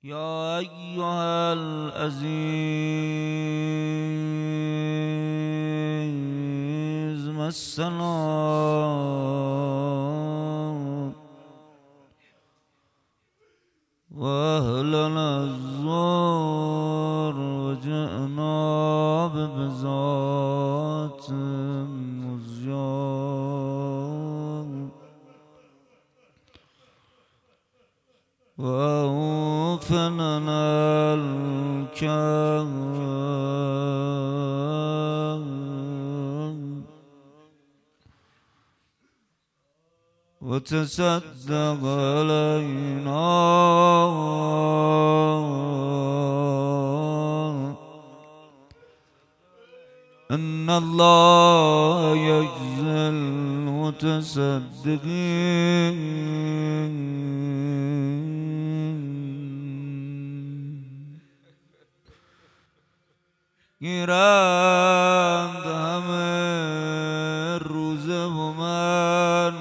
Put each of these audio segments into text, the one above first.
يا أيها العزيز مسنا وأهلنا الزور وجئنا ببزات مزجار وأوفننا الكون وتصدق علينا إن الله يجزي المتصدقين. گیرند همه روز و من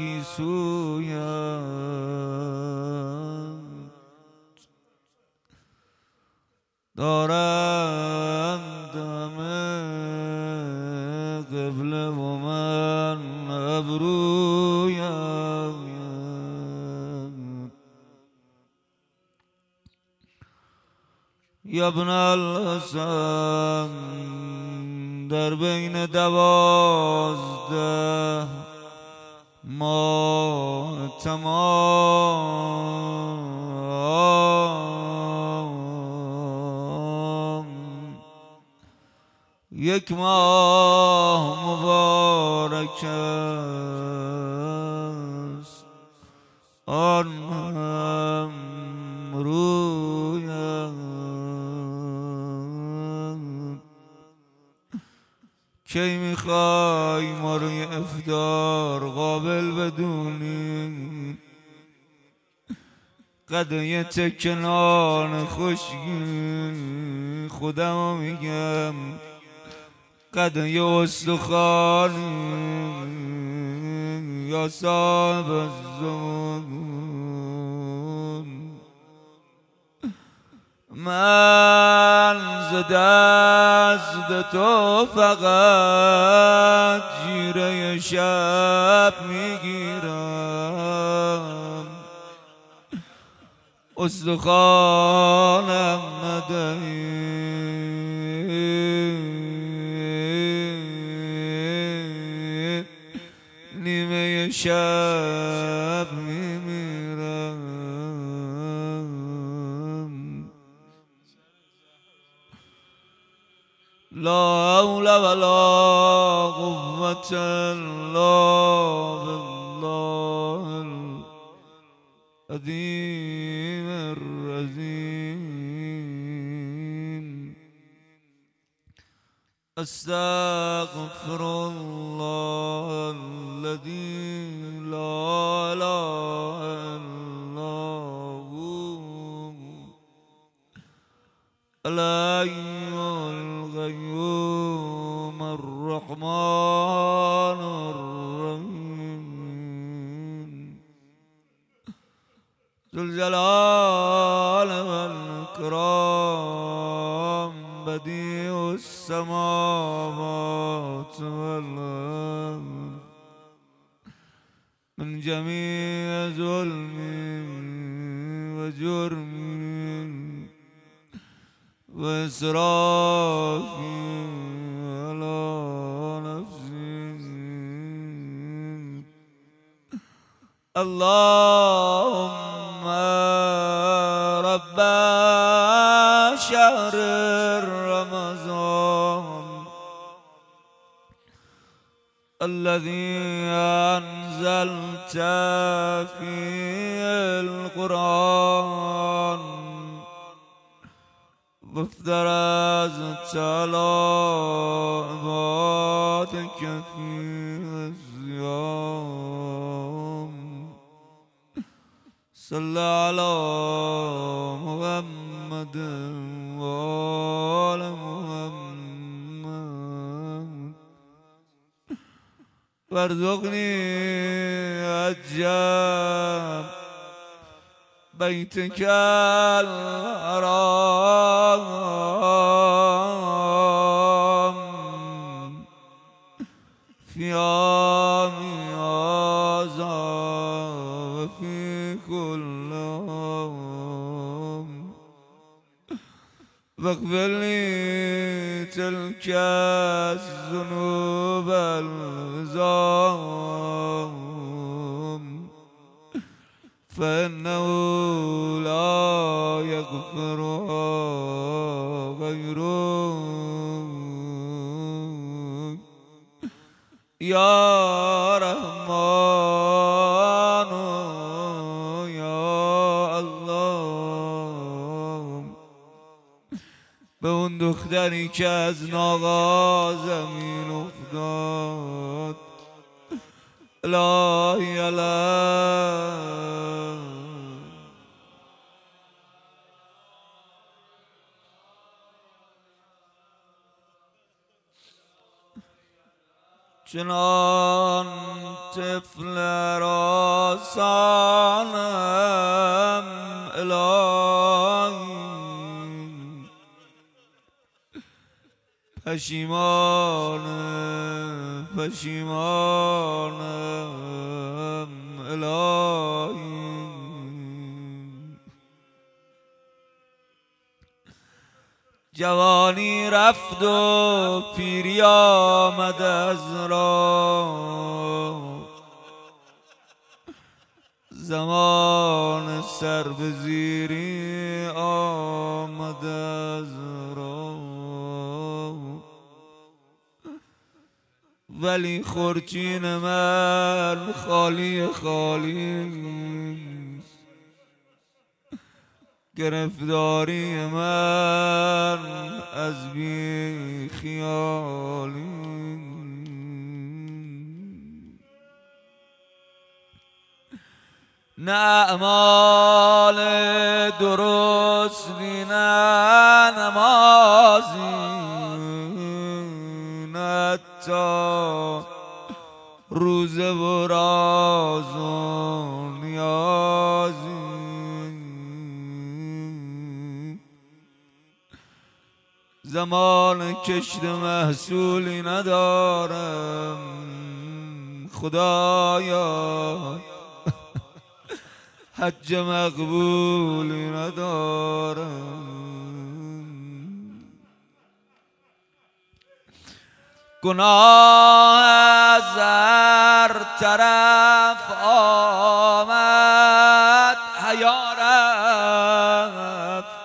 گیسویند دارند همه قبله و من ابرویند. یا ابن الحسن در بین 12 ماه تمام، 1 ماه مبارک است، آن هم رویت کی میخوای ما روی افطار قابل بدونی؟ قدر تکه نان خشکی خودمو میگم، قدر استخوانی یا صاحب الزمان. من ز دست تو فقط جیره شب میگیرم، استخوانم ندهی نیمه شب میمیرم. لا حول ولا قوة إلا بالله العظيم الرحيم. أستغفر الله الذي لا إله إلا هو الحي القيوم الرحمن الرحيم ذو الجلال والإكرام بديع السماوات والأرض من جميع ظلم وجرم وإسرافي على نفسي. اللهم رب شهر رمضان الذي أنزلت فيه القرآن وافترضت على عبادك فيه الصيام. صل على محمد وآل محمد وارزقني عجب بيتك الحرام في عامي هذا وفي كل عام واغفر لي تلك الذنوب العظام فإنه لا يغفرها غيرك يا رحمن يا الله. به اون دختری که از ناقا زمین افتاد الهی الهی چنان طفل را سانم الهی پشیمانم الهی. جوانی رفت و پیری آمد از راه زمان سر به زیری آمد از راه ولی خورچین من خالی خالی گرفتاری من از بی خیالی نه اعمال درستی نه نمازی نه حتی روزه و راز و نیازی زمان کشت محصولی ندارم خدایا حج مقبولی ندارم گناه از هر طرف آمد حیا رفت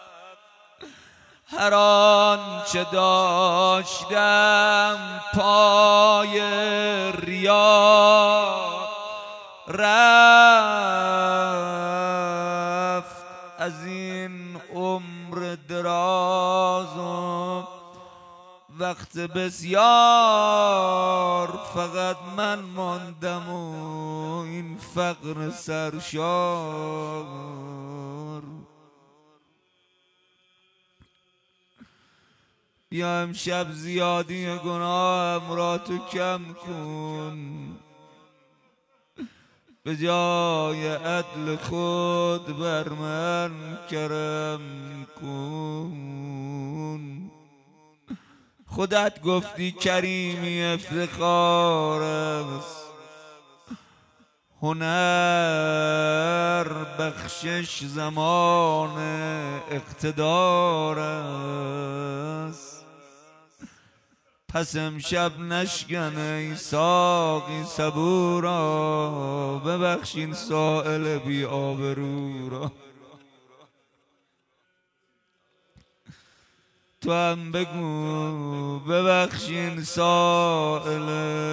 هر آنچه داشتم پای ریا رفت از این عمر دراز و وقت بسیار فقط من ماندم و این فقر سرشار. بیا امشب زیادی گناهم را تو کم کن به جای عدل خود بر من کرم کن. خودت گفتی کریمی افتخار است هنر بخشش زمان اقتدار است پس امشب نشکن ای ساقی صبورا ببخشین سائل بی آبرو را تو هم بگو ببخشین سائل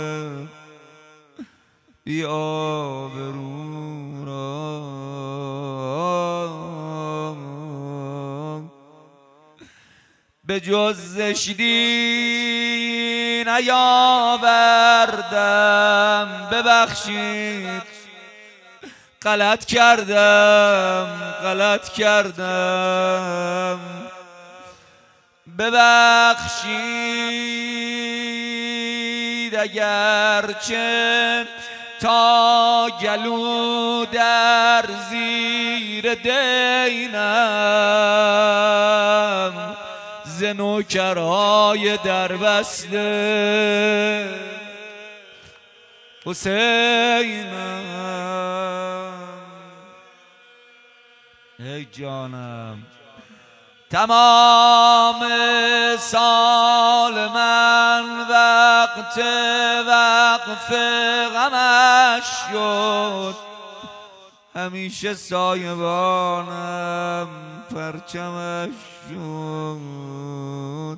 بی آبرو را به جز زشتی نیاوردم ببخشید غلط کردم ببخشید اگرچه تا گلو در زیر دینم ز نوکرهای در بسته حسینم ای جانم تمام سال من وقت وقف غمش شد همیشه سایبانم پرچمش شد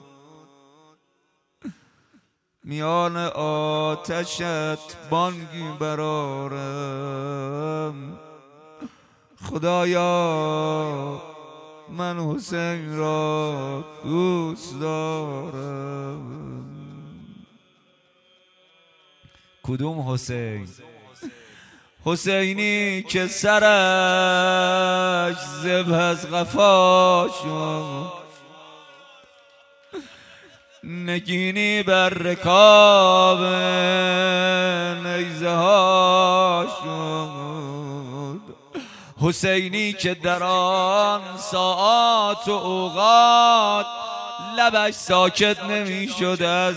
میان آتشت بانگی برارم خدایا من حسین را دوست دارم. کدوم حسین؟ حسینی که سرش ذبح از قفا شد نگینی بر رکاب نیزه ها شد حسینی که در آن ساعات و اوقات لبش ساکت نمی شد از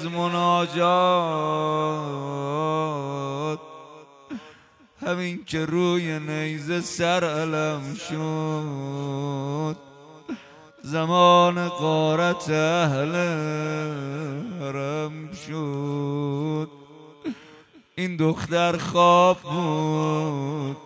مناجات همین که روی نیزه سر علم شد زمان غارت اهل حرم شد این دختر خواب بود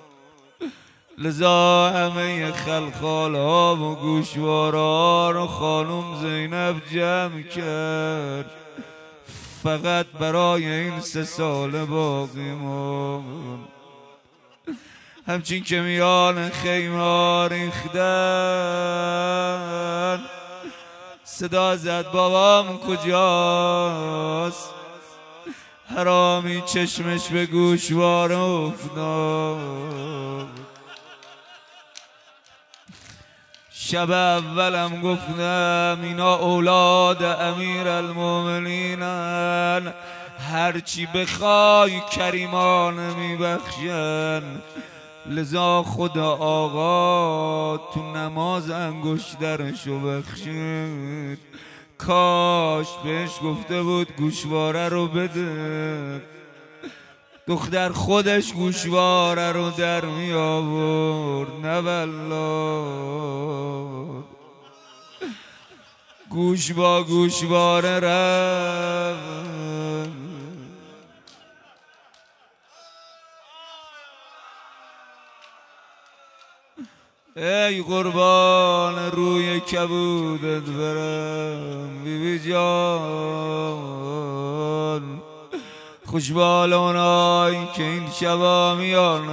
لذا همه خلخال‌ها و گوشوارا رو خانم زینب جمع کرد فقط برای این 3 سال باقی ماند همچین که میان خیمه ها ریختن صدا زد بابام کجاست حرامی چشمش به گوشوار افتاد شب اولم گفتم اینا اولاد امیر المومنینن هرچی بخوای کریمان میبخشن لذا خدا آقا تو نماز انگشترشو بخشید کاش بهش گفته بود گوشواره رو بده دختر خودش گوشواره رو در می آورد نه والله گوش با گوشواره رفت ای قربان روی کبودت برم بی بی جان خوشبال اونایی که این شبا میان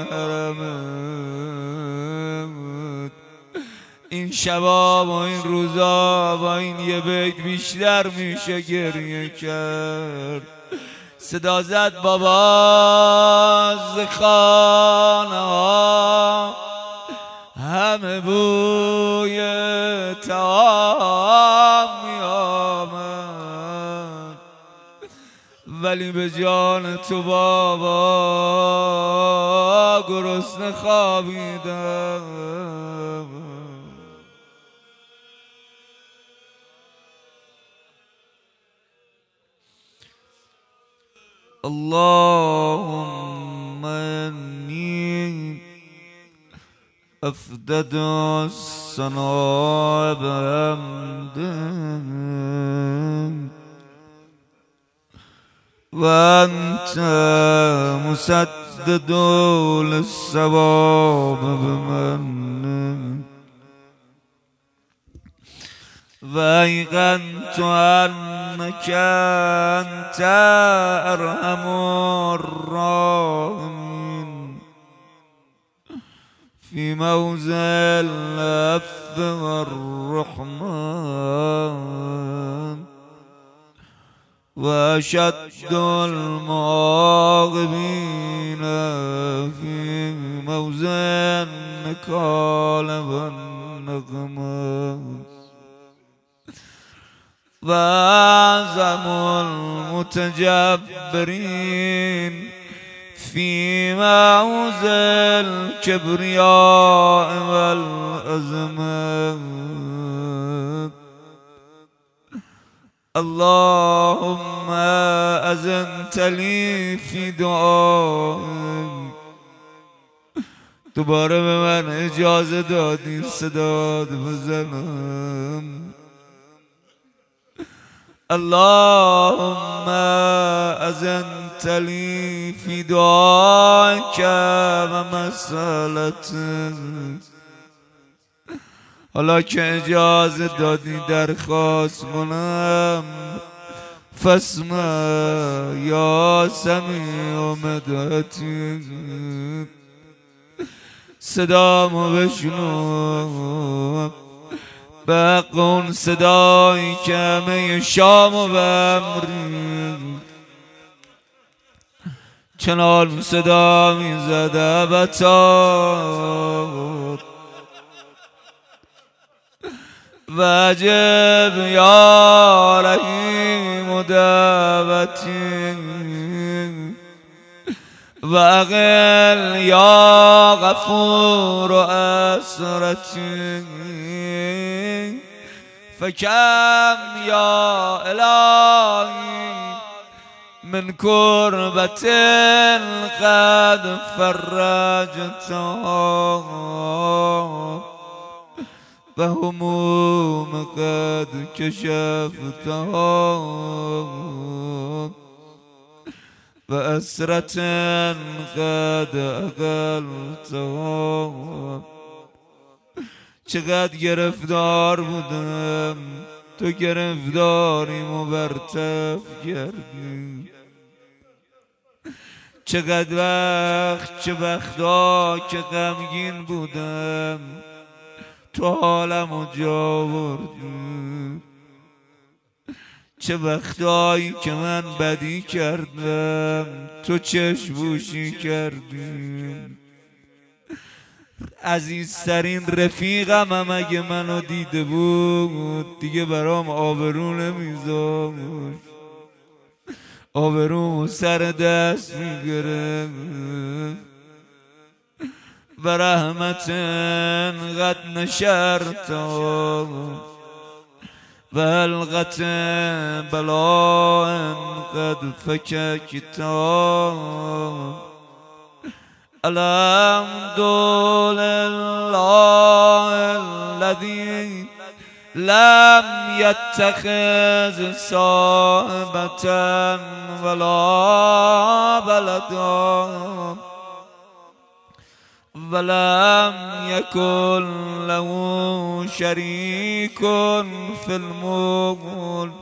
حرمت این شبا با این روزا با این یه بیت بیشتر میشه گریه کرد صدا زد بابا ز خانه ها همه بوی طعام می آمد ولی به جان تو بابا گرسنه خوابیدم اللهم انی أفدد الثناء بحمدك وأنت مسدد للصواب بمنك وأيقنت أنك أنت أرحم الراحمين في موضع العفو والرحمن وأشد المعاقبين في موضع النكال والنقمة وأعظم المتجبرين في معوز الكبرياء والعظمة. اللهم أذنت لي في دعائي، دوباره به من اجازه دادی صدات بزنم. اللهم أذنت لي في دعائك ومسألتك، حالا که اجازه دادی درخواست کنم، فاسمع یا سمیع مدحتی، صدامو بشنو به حق اون صدایی که همه شام و بمری چنان صدا میزد ابتار. وجب یا رحیم دعوتی وأغل یا غفور اسرتی، فكم یا الهی من كربة قد فرجتها وهموم قد كشفتها وأسرة قد أقلتها. چقدر گرفتار بودم، تو گرفتاریمو برطرف کردی. چقدر وقت چه وقتا که غمگین بودم، تو حالمو جا بردی. چه وقتایی که من بدی کردم، تو چشم‌پوشی کردی. عزیزترین رفیقم هم اگه منو دیده بود دیگه برام آبرو نمیذاشت، آبرومو سر دست میگرفت. و رحمت قد نشرتا و حلقت بلاء قد فککتا. الحمد لله الذي لم يتخذ صاحبة ولا ولدا ولم يكن له شريك في الملك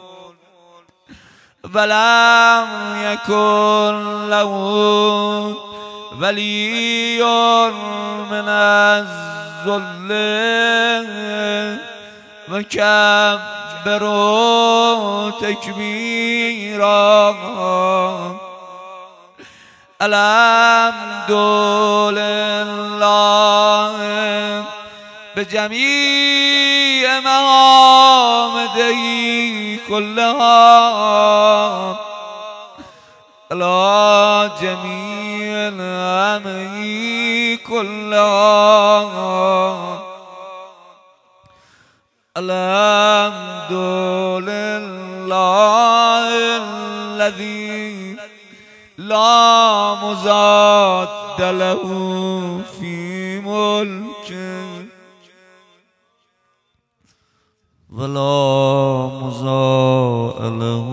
ولم يكن له ولي من الذل وكبروا تكبيرا. الحمد لله بجميع محامده كلها على جميع نعمه كلها. الحمد لله الذي لا مضاد له في ملكه ولا مضاد له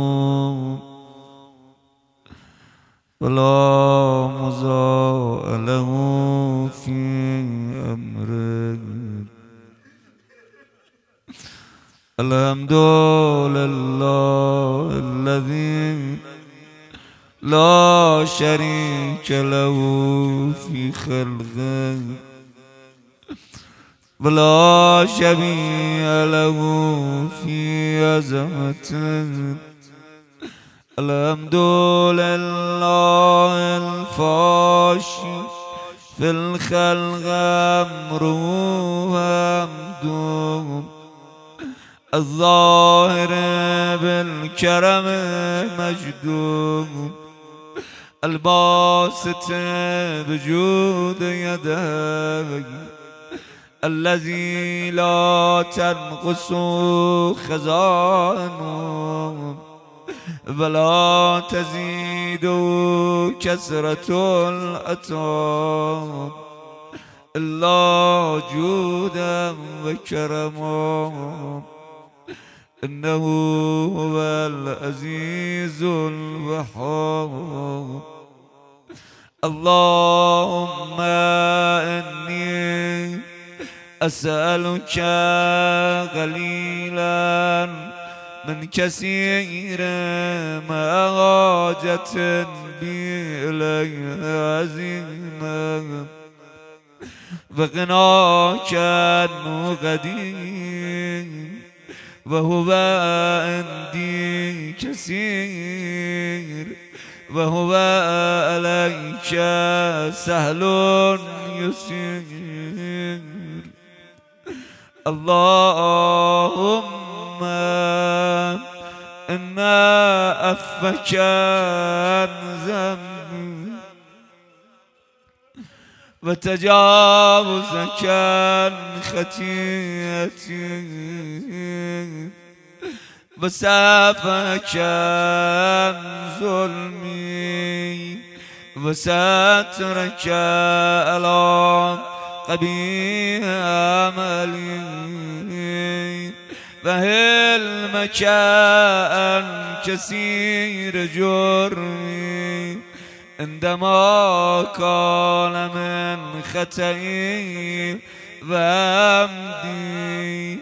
ولا مضاد له في أمره. الحمد لله الذي لا شريك له في خلقه ولا شبيه له في عظمته. الحمد لله الفاشي في الخلق أمره حمده الظاهر بالكرم مجده الباسط بجود يديك الذي لا تنقص خزانه ولا تزيد كثرة العطاء إلا جودا وكرما إنه هو العزيز الوهاب. اللهم إني أسألك قليلا من كثير ما حاجة بي إليه عزيما وغناك عنه قدير وهو عندي كثير وهو عليك سهل يسير. اللهم إنا عفوك عن ذنبي وتجاوزك عن خطيئتي وسعفك عن ظلمي وسترك على قبيح عملي وحلمك عن كثير جرمي عندما كان من خطئي وعمدي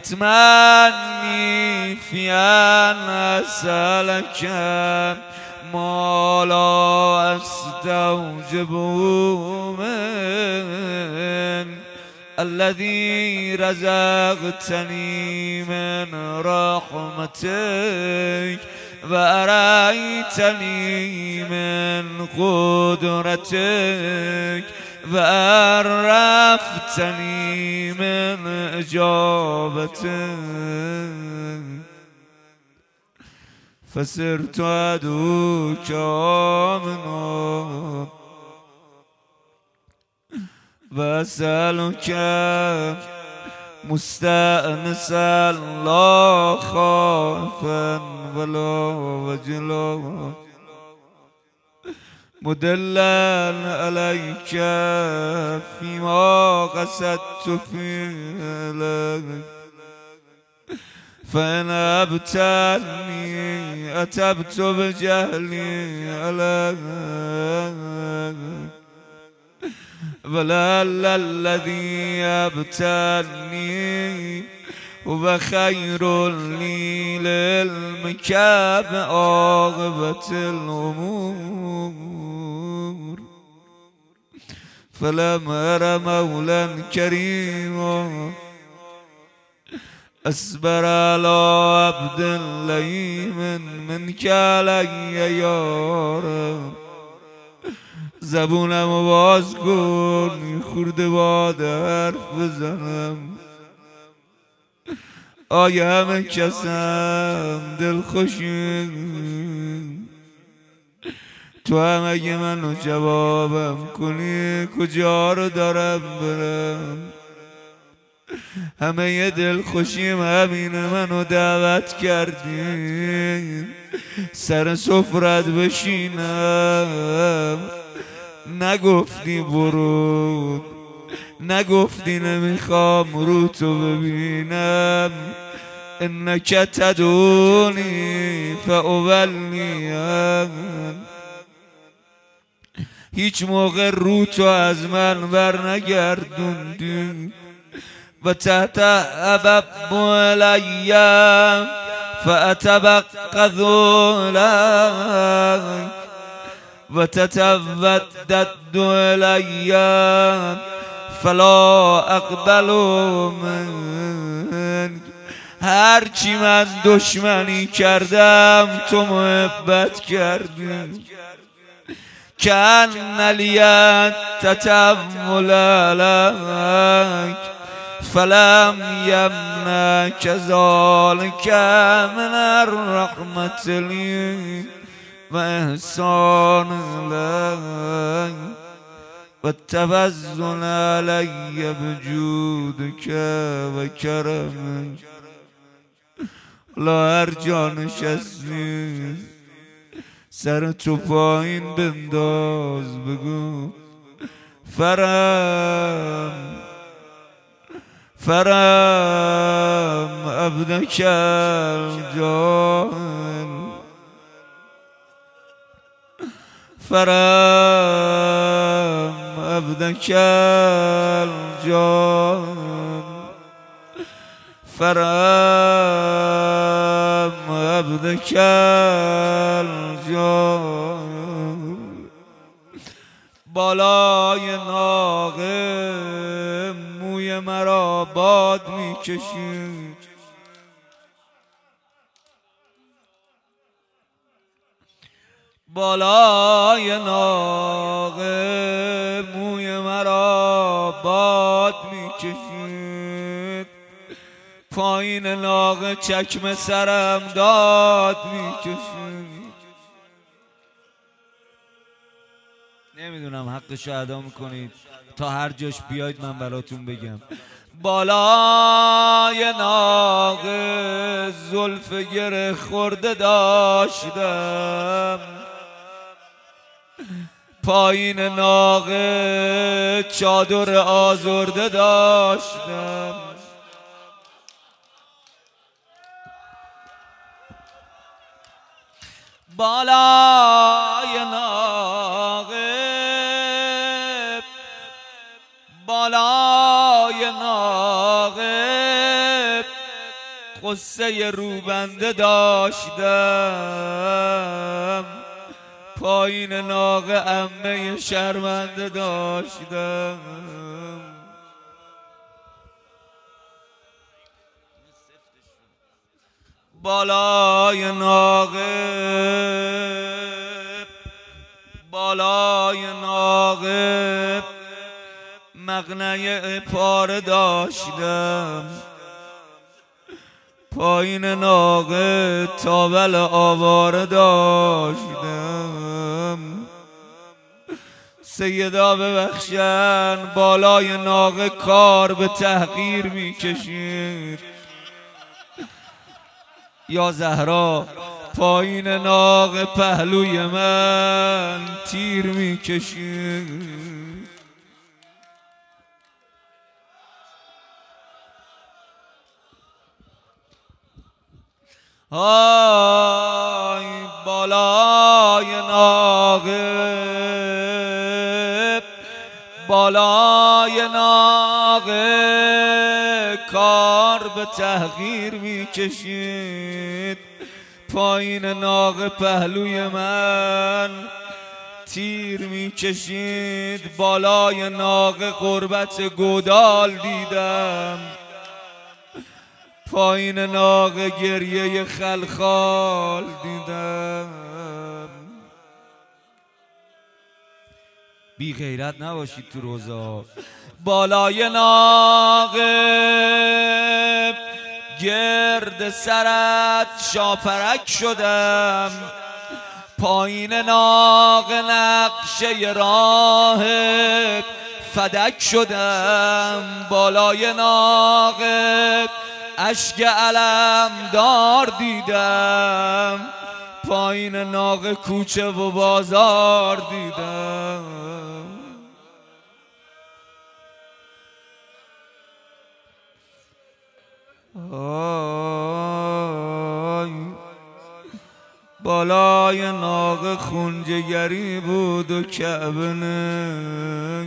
أتمني في أن أسألك ما لا أستوجبه من الذي رزقتني من رحمتك وأريتني من قدرتك وعرفتني من إجابتك فصرت أدعوك آمنا وأسألك مستأنسا لا خائفا ولا وجلا مدلا عليك فيما قصدت فعلك فإن أبتلني أتبت بجهلي عليك ولعل الذي أبتلني هو خير لي للمك بعاقبة الأمور فلم أر مولا كريما أصبر على عبد لئيم منك علي يا رب زبونم باز کن خورده باد حرف بزنم آیا همه کسم دل خوشیم تو هم اگه منو جوابم کنی کجا رو دارم برم همه ی دل خوشیم همین منو دعوت کردیم سر سفرت بشینم نگفتی برو نگفتی نمیخوام رو تو ببینم انک تدونی فاولیم هیچ موقع رو تو از من بر نگردوندی و تتعبب الیم فأتبقض لك و تتودد الیم فلا اقبل منك هرچی من دشمنی کردم تو محبت کردی کأن الید تتول لك فلم یمنعک ذلک من الرحمة لی و احسان الی و تفضل علی بجودک و کرمک. لا هر جا نشستی سر تو پایین بنداز، بگو فرم فرم عبدک الجاهل، فرم عبدک الجاهل، فرم عبدک الجاهل. بالای ناقه موی مرا باد میکشید، بالای ناقه موی مرا باد میکشید، پایین ناقه چکمه سرم داد میکشید. نمیدونم حقشو ادا میکنید تا هر جاش بیاید من براتون بگم. بالای ناقه زلف گره خورده داشتم، پایین ناقه چادر آزرده داشتم. بالای ناقه بالای ناقه قصه روبنده داشتم، پایین ناقه عمه شرمنده داشتم. بالای ناقه بالای ناقه مقنعه پاره داشتم، پایین ناقه تاول آواره داشتم. سیدا ببخشن بالای ناقه کار به تحقیر میکشید. یا زهرا پایین ناقه پهلوی من تیر میکشید. آی بالای ناقه بالای ناقه کار به تحقیر میکشید، پایین ناقه پهلوی من تیر میکشید. بالای ناقه قربت گودال دیدم، پایین ناقه گریه خلخال دیدم. بی غیرت نباشید تو روزا. بالای ناقه گرد سرت شاپرک شدم، پایین ناقه نقشه راه فدک شدم. بالای ناقه اشک علم دار دیدم، پایین ناقه کوچه و بازار دیدم. بالای ناقه خونجگری بود و کعبه نه،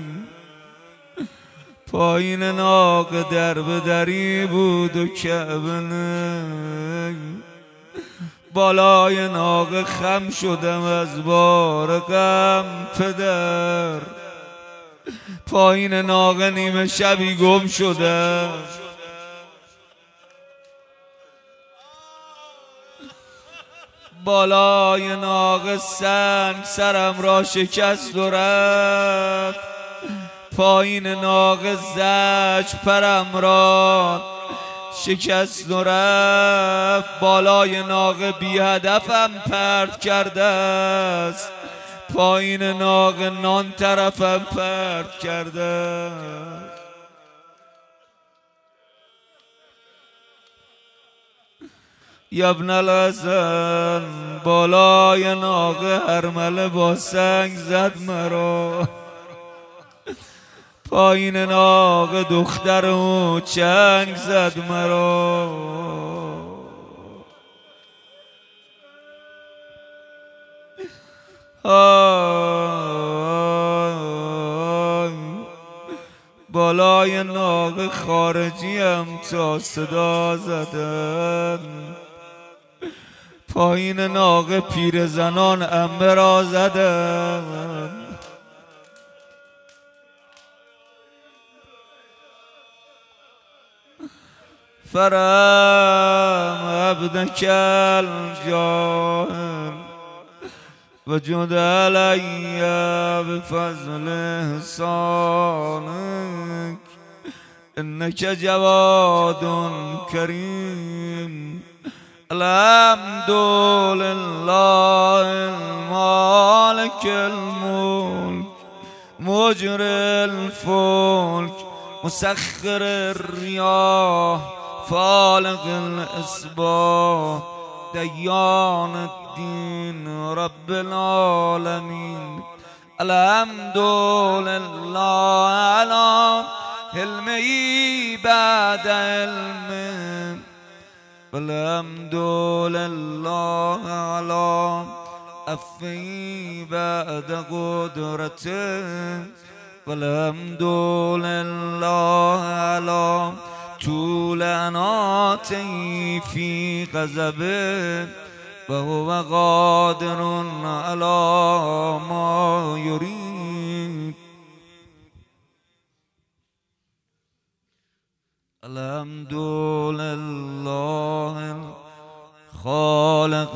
پایین ناقه در به دری بود و کعبه نه. بالای ناقه خم شدم از بار غم پدر، پایین ناقه نیمه شبی گم شدم. بالای ناقه سنگ سرم را شکست و رفت، پایین ناقه زج پرم را شکست و رفت، بالای ناقه بی هدفم پرت کرده است، پایین ناقه نان طرفم پرت کرده است. ابن الحسن بالای ناقه هرمله با سنگ زد مرا، پایین ناقه دختر و چنگ زد مرا. بالای ناقه خارجیم تا صدا زدن، پایین ناقه پیرزنان عمه را زدن. فرم عبدك الجاهل وجد علي بفضل إحسانك إنك جواد كريم. الحمد لله المالك الملك مجري الفلك مسخر الرياح فالق الإصباح ديان الدين رب العالمين. الحمد لله على حلمه بعد علمه، والحمد لله على عفوه بعد قدرته، والحمد لله على طول عناته في غضبه، وهو قادر على ما يريد. الحمد لله خالق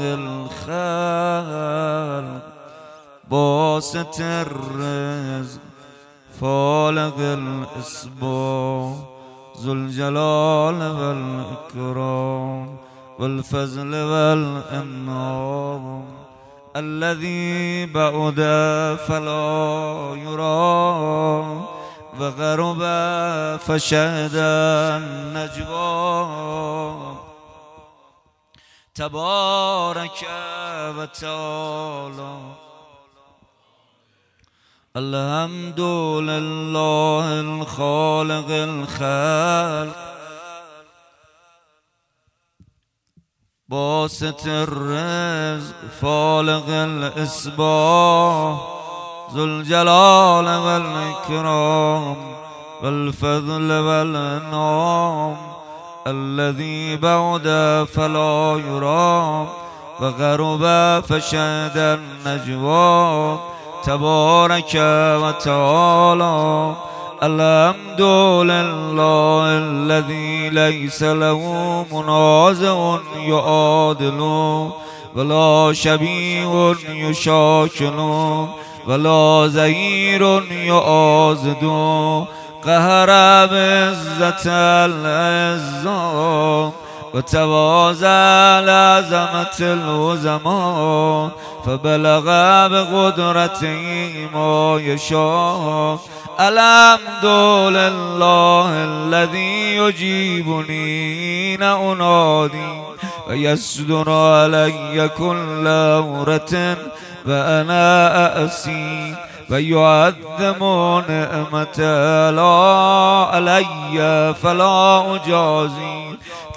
الخلق باسط الرزق فالق الإصباح ذو الجلال والإكرام والفضل والإنعام الذي بعد فلا يرى وغرب فشهد النجوى. تبارك وتعالى. الحمد لله الخالق الخلق باسط الرزق فالق الإصباح ذو الجلال والإكرام والفضل والإنعام الذي بعد فلا يرى وغرب فشهد النجوى. تبارك وتعالى. الحمد لله الذي ليس له منازع يعادل ولا شبيه يشاكل ولا زهير يعاضد قهر بعزة العزة وتواضع لعظمة العظماء فبلغ بقدرته ما يشاء. الحمد لله الذي يجيبني حين أنادي ويصدر علي كل أمرة وأنا أأسي ويعظم نعمة لا علي فلا أجازي.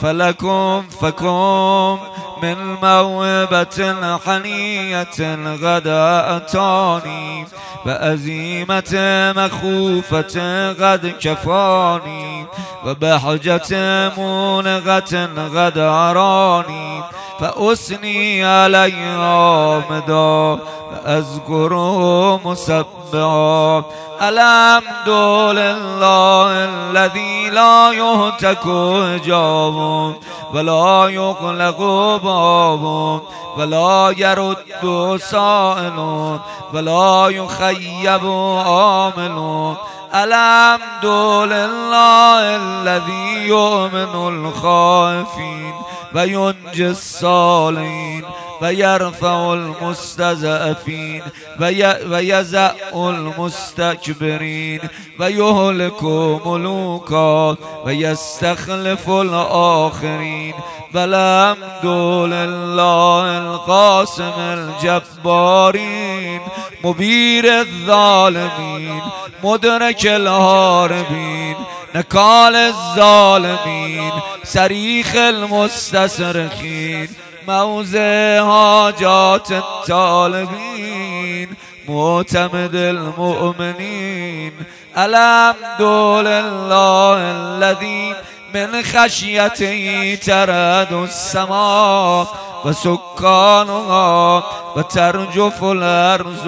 فكم من موهبة حنية غدا أتاني وأزيمة مخوفة قد كفاني وبحجة مونغة غد أراني فأثني عليها مدى وأذكره مسبحا. الحمد لله الذي لا يهتك حجاب ولا يغلق باب ولا يرد سائل ولا يخيب عامل. الحمد لله الذي يؤمن الخائفين وينجي الصالحين ويرفع المستضعفين ويزع المستكبرين ويهلك ملوكا ويستخلف الآخرين. والحمد لله القاسم الجبارين مبير الظالمين مدرك الهاربين نكال الظالمين صريخ المستصرخين موضع حاجات الطالبين معتمد المؤمنين. الحمد لله الذي من خشيته ترعد السماء وسكانها وترجف الأرض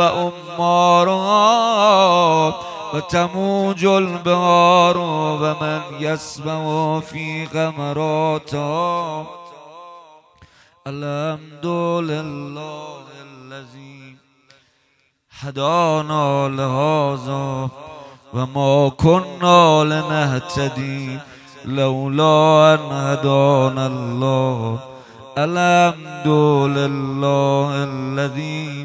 وأمارها وتموج البحار ومن يسبح في غمراتها. الحمد لله الذي هدانا لهذا وما كنا لنهتدي لولا أن هدانا الله. الحمد لله الذي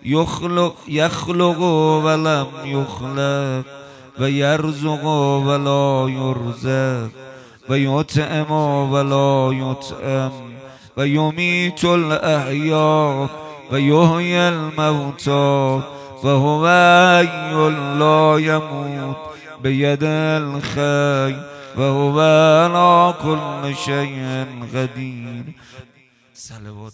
يخلق ولم يخلق ويرزق ولا يرزق ويطعم ولا يطعم ويميت الأحياء ويحيي الموتى وهو حي لا يموت بيده الخير وهو على كل شيء قدير. صلوات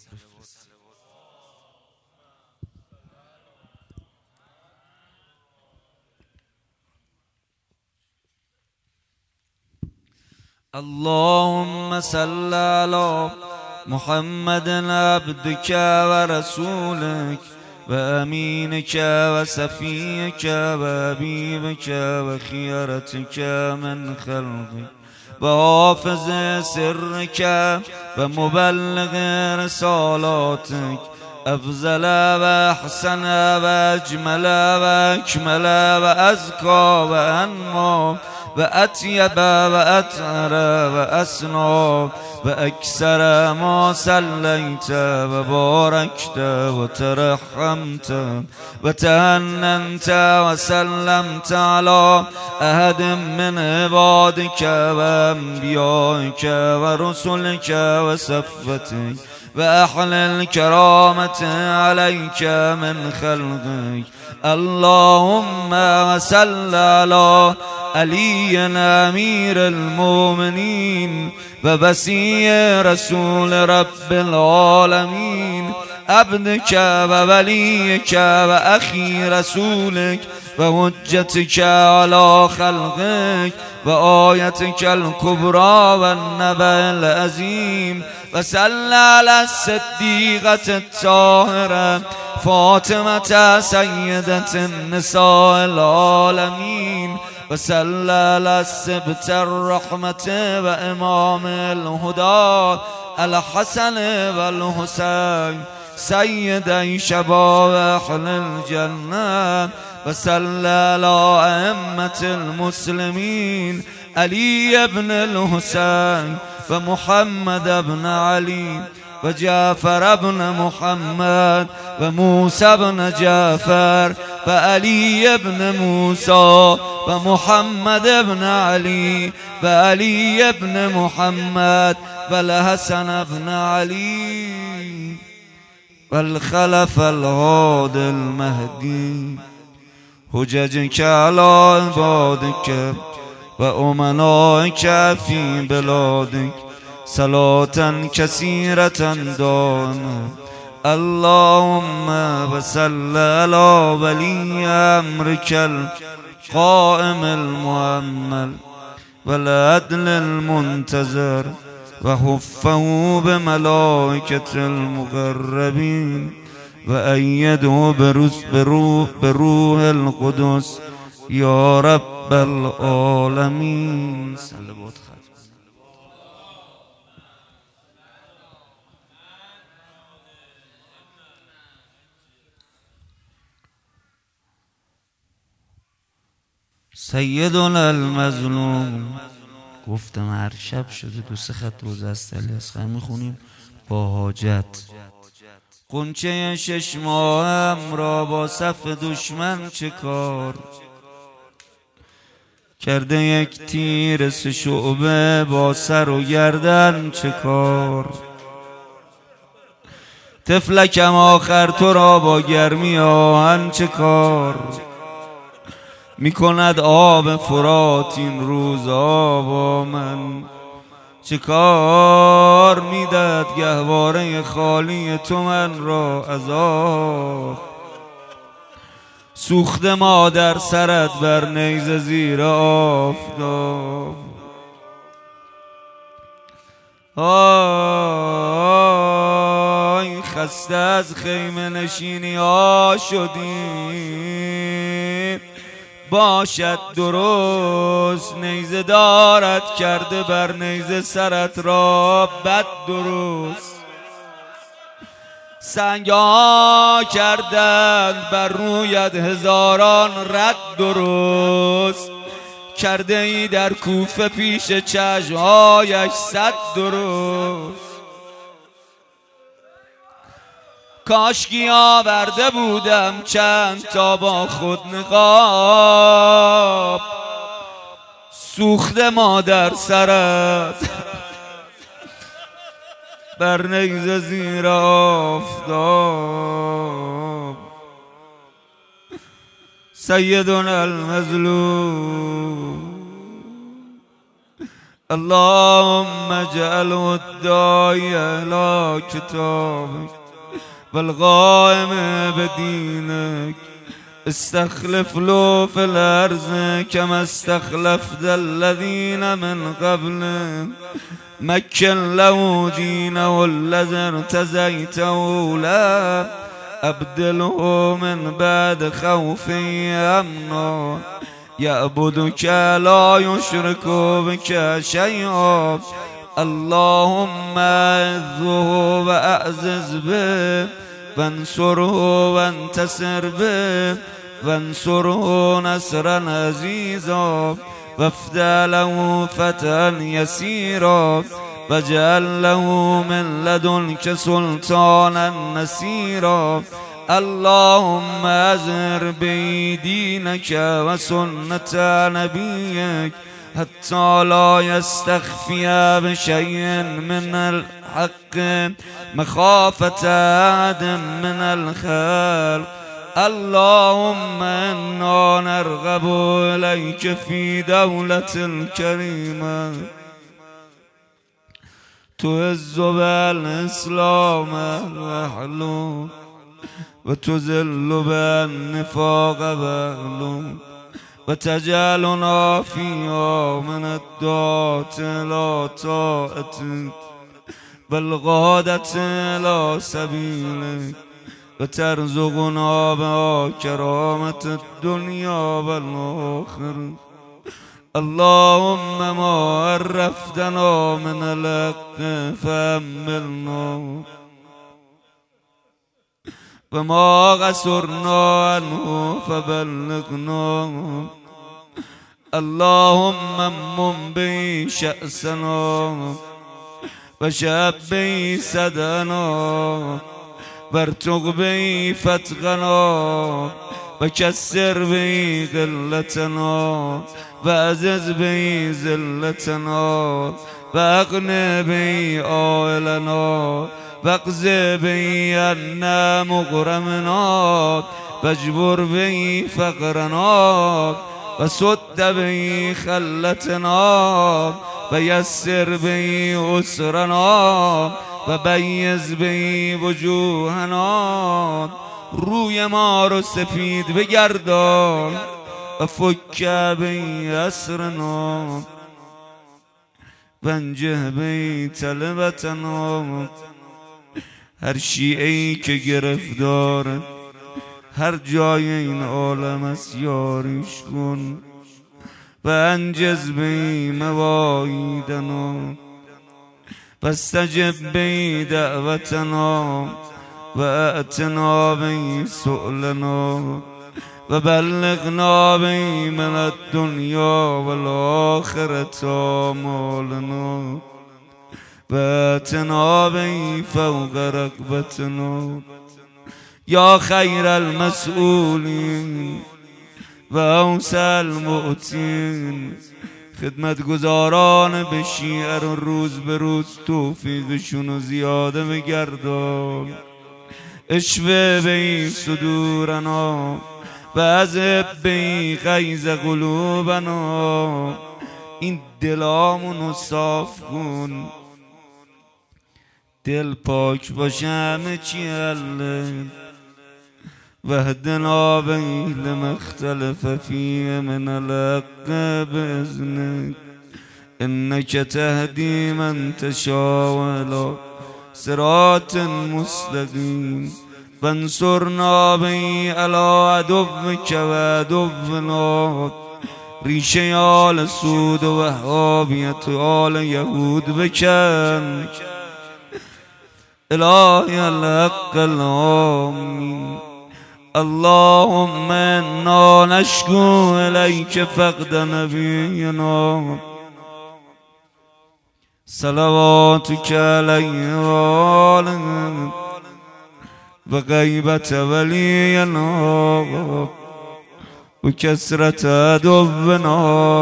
اللهم صل على محمد عبدك ورسولك وأمينك وسفيك وحبيبك وخيرتك من خلقك وحافظ سرك ومبلغ رسالاتك أفضل وأحسن وأجمل وأكمل وأزكى وأنمى وأطيب وأطهر وأسنى وأكثر ما صليت وباركت وترحمت وتهننت وسلمت على أحد من عبادك وأنبيائك ورسلك وصفتك وأهل الكرامة عليك من خلقك. اللهم صل على علي أمير المؤمنين ووصي رسول رب العالمين عبدك ووليك وأخي رسولك وحجتك على خلقك وآيتك الكبرى والنبأ العظيم. وصل على الصديقة الطاهرة فاطمة سيدة النساء العالمين. وصل على السبت الرحمة وإمام الهدى الحسن والحسين سيدي شباب أهل الجنة. وصل على أئمة المسلمين علي بن الحسين ومحمد بن علي وجعفر بن محمد وموسى بن جعفر وعلي بن موسى ومحمد بن علي وعلي بن محمد والحسن بن علي والخلف الهادي المهدي. حججك على عبادك وأمنائك في بلادك صلاة كثيرة دائمة. اللهم وصل على ولي أمرك القائم المؤمل والعدل المنتظر وحفه بملائكة المقربين وأيده بروح القدس يا رب العالمين. سیدنا المظلوم. گفتم هر شب شده 2-3 خط روز از طلسخر میخونیم با حاجت. غنچه 6 ماهم را با صف دشمن چه کار، کرده یک تیر 3 شعبه با سر و گردن چه کار. طفلکم آخر تو را با گرمی آهن چه کار، میکند آب فرات این روزا با من چه کار. میدهد گهواره خالی تو من را عذاب، سوخته ما در سرت بر نیزه زیر آفتاب. آی خسته از خیمه نشینی ها شدیم، باشد درست نیزه دارد کرده بر نیزه سرت را بد درست. سنگها کردند بر رویت هزاران رد درست، کرده ای در کوفه پیش چشمهایش 100 درست. کاشکی آورده بودم چند تا با خود نقاب، سوخته ما در سرت بر نیزه زیر آفتاب. سیدنا المظلوم. اللهم اجعله الداعی الی کتابک والقائم بدینک، استخلف له في الارض كما استخلفت الذين من قبله، مكن له دينه الذي ارتضيته له، ابدله من بعد خوفه امنا، يعبدك لا يشرك بك شيئا. اللهم اعزه واعزز به، وانصره وانتصر به، وانصره نصرا عزيزا، وافتح له فتحا يسيرا، واجعل له من لدنك سلطانا نصيرا. اللهم اظهر به دينك وسنة نبيك حتى لا يستخفي بشيء من الحق مخافة أحد من الخلق. اللهم إنا نرغب إليك في دولة الكريمة تعز بالإسلام أهله وتذل بالنفاق أهله، وتجعلنا فيها من الدعاة إلى طاعتك والغادة إلى سبيلك، وترزقنا بها كرامة الدنيا والآخرة. اللهم ما عرفتنا من الحق فأملنا، وما قصرنا عنه فبلغنا. اللهم امم به شأسنا وشاب به صدنا، وارتق به فتقنا، وكسر به قلتنا، وعزز به ذلتنا، واغن به عائلنا، واقض به عنا مغرمنا، واجبر به فقرنا، وسد به خلتنا، ويسر به اسرنا، وبیض به وجوهنا. روی ما رو سفید بگردان و فک به اسرنا، وانجه به طلبتنا. هر شیعه‌ای که گرفتار هر جای این عالم است یاریش کن، و انجز به مواعیدنا، واستجب به دعوتنا، و اعتنا به سؤلنا، وبلغنا به من الدنيا والآخرة آمالنا واتنا به فوق رغبتنا يا خير المسؤولين و اوسع المؤتین. خدمتگزاران به شیعه رو روز به روز توفیقشون رو زیاده بگردان. اشوه به صدورنا و اذهب به غیظ قلوبنا. این دلامونو صاف کن، دل پاک باشه همه چی حله. واهدنا به لما اختلف فيه من الحق بإذنك إنك تهدي من تشاء إلى صراط مستقيم وانصرنا به على عدوك وعدونا. ریشه آل سود و وهابیت آل یهود بکن. الهی الحق الآمین. اللهم انا نشكو اليك فقد نبينا صلواتك عليه وآله وغيبة ولينا وكسرة عدونا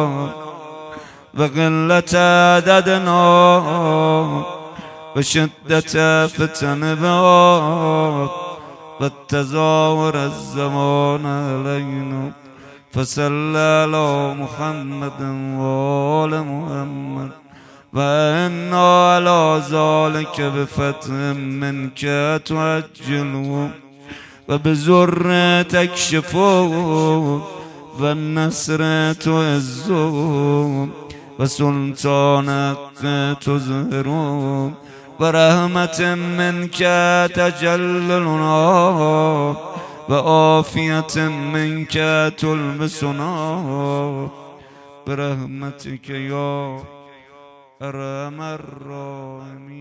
وقلة عددنا وشدة فتننا والتزاور الزمان علينا. فصل على محمد وآل محمد وإنا على ذلك بفتح منك تعجل وبزر تكشف والنصر تعز وسلطانك تظهر ورحمة منك تجللنا وعافية منك تلبسنا برحمتك يا أرحم الراحمين.